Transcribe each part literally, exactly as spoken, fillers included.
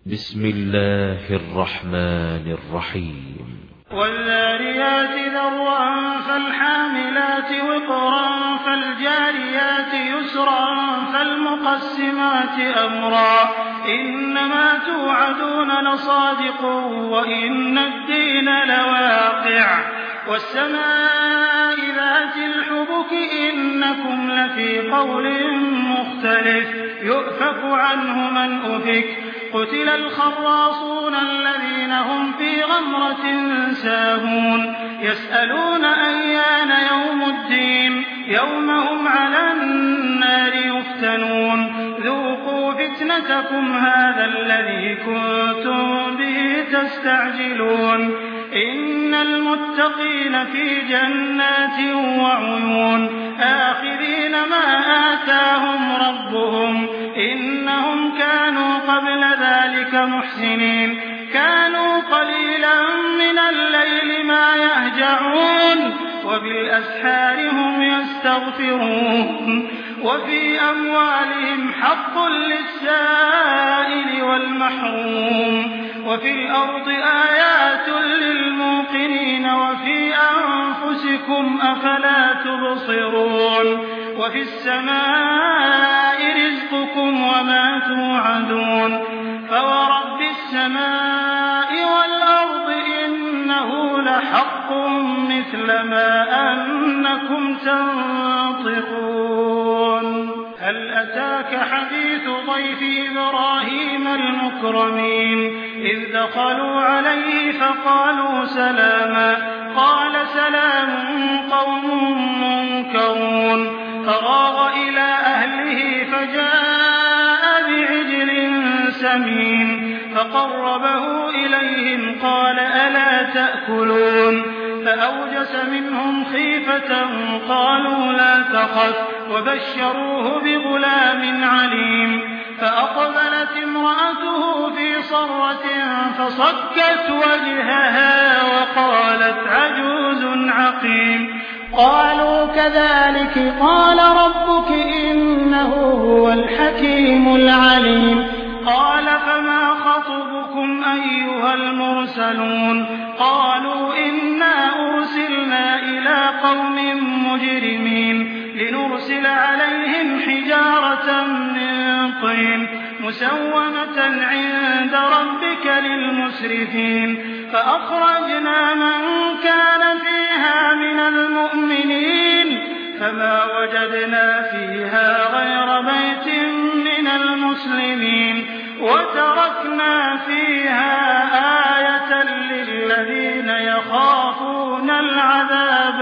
بسم الله الرحمن الرحيم والذاريات ذروا فالحاملات وقرا فالجاريات يسرا فالمقسمات أمرا إنما توعدون لصادق وإن الدين لواقع والسماء ذات الحبك إنكم لفي قول مختلف يؤفك عنه من أفك قتل الخراصون الذين هم في غمرة ساهون يسألون أيان يوم الدين يوم هم على النار يفتنون ذوقوا فتنتكم هذا الذي كنتم به تستعجلون إن المتقين في جنات وعيون آخذين ما آتاهم ربهم إنهم كانوا قبل ذلك محسنين كانوا قليلا من الليل ما يهجعون وبالأسحار هم يستغفرون وفي أموالهم حق للسائل والمحروم وفي الأرض آيات للموقنين وفي أنفسكم أفلا تبصرون وفي السماء رزقكم وما توعدون فورب السماء والأرض إنه لحق مثل ما أنكم تنطقون هل أتاك حديث ضيف إبراهيم المكرمين إذ دخلوا عليه فقالوا سلاما قال سلام قوم منكرون فراغ إلى أهله فجاء بعجل سمين فقربه إليهم قال ألا تأكلون فأوجس منهم خيفة قالوا لا تخف وبشروه بغلام عليم فأقبلت امرأته في صرة فصكت وجهها وقالت عجوز عقيم قالوا كذلك قال ربك إنه هو الحكيم العليم قال فما خطبكم أيها المرسلون قالوا إنا أرسلنا إلى قوم مجرمين لنرسل عليهم حجارة من طين مسومة عند ربك للمسرفين فأخرجنا من كان فيها من المؤمنين فما وجدنا فيها غير بيت من المسلمين وتركنا فيها آية للذين يخافون العذاب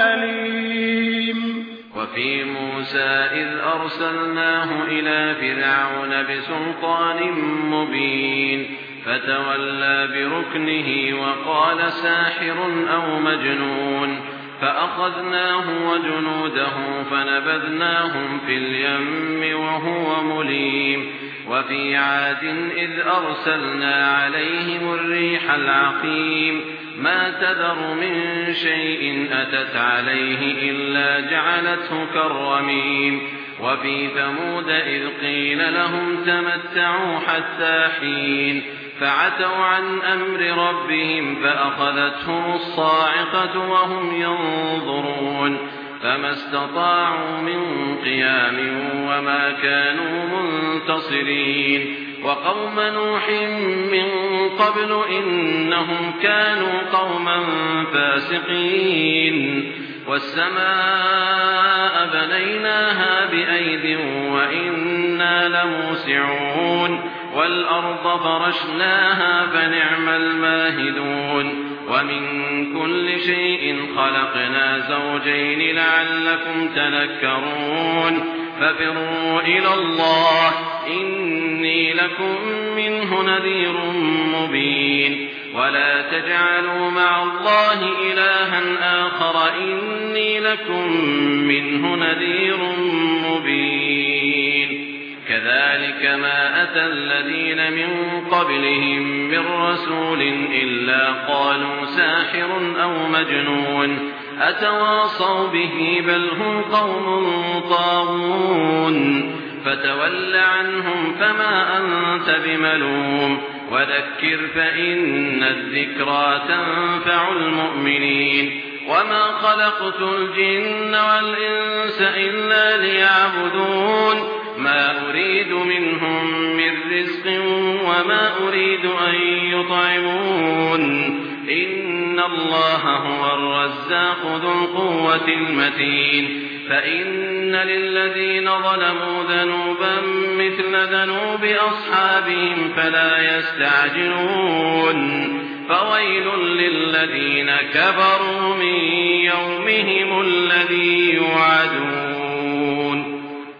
الأليم وفي موسى إذ أرسلناه إلى فرعون بسلطان مبين فتولى بركنه وقال ساحر أو مجنون فأخذناه وجنوده فنبذناهم في اليم وهو مليم وفي عاد إذ أرسلنا عليهم الريح العقيم ما تذر من شيء أتت عليه إلا جعلته كالرميم وفي ثمود إذ قيل لهم تمتعوا حتى حين فعتوا عن أمر ربهم فأخذتهم الصاعقة وهم ينظرون فما استطاعوا من قيام وما كانوا منتصرين وقوم نوح من قبل إنهم كانوا قوما فاسقين والسماء بنيناها بأيد وإنا لموسعون والأرض فرشناها فنعم الماهدون ومن كل شيء خلقنا زوجين لعلكم تذكرون ففروا إلى الله إني لكم منه نذير مبين ولا تجعلوا مع الله إلها آخر إني لكم منه نذير مبين كذلك ما أتى الذين من قبلهم من رسول إلا قالوا ساحر أو مجنون أتواصوا به بل هم قوم طاغون فتول عنهم فما أنت بملوم وذكر فإن الذكرى تنفع المؤمنين وما خلقت الجن والإنس إلا ليعبدون ما أريد منهم من رزق وما أريد أن يطعمون إن الله هو الرزاق ذو القوة المتين فإن للذين ظلموا ذنوبا مثل ذنوب أصحابهم فلا يستعجلون فويل للذين كفروا من يومهم الذي يوعدون